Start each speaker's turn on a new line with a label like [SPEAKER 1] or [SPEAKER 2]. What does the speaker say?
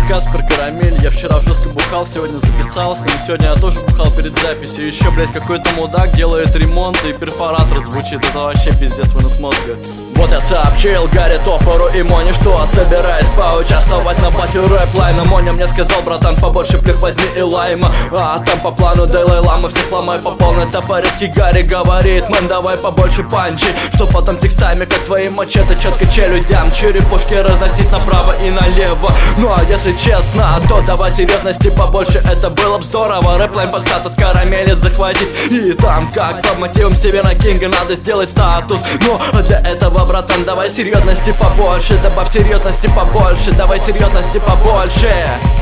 [SPEAKER 1] Каспер, карамель. Я вчера жестко бухал, сегодня записался. Но сегодня я тоже бухал перед записью. Еще, блять, какой-то мудак делает ремонт, и перфоратор звучит. Это вообще пиздец, вынос мозга. Вот я сообщил Гарри Топору и Моне, что собираюсь поучаствовать на батле рэп-лайна. Моня мне сказал: братан, побольше плех возьми и лайма. А там по плану Далай Лама, всех ломай по полной. Топорецкий Гарри говорит: мэн, давай побольше панчи, чтоб потом текстами, как твои мачете, четко челюдям черепушки разносить направо и налево. Ну а если честно, то давай серьезности побольше, это было бы здорово. Рэп-лайн под статус карамелит захватить. И там, как по мотивам Стивена Кинга, надо сделать статус. Но для этого, братан, давай серьезности побольше. Добавь серьезности побольше, давай серьезности побольше.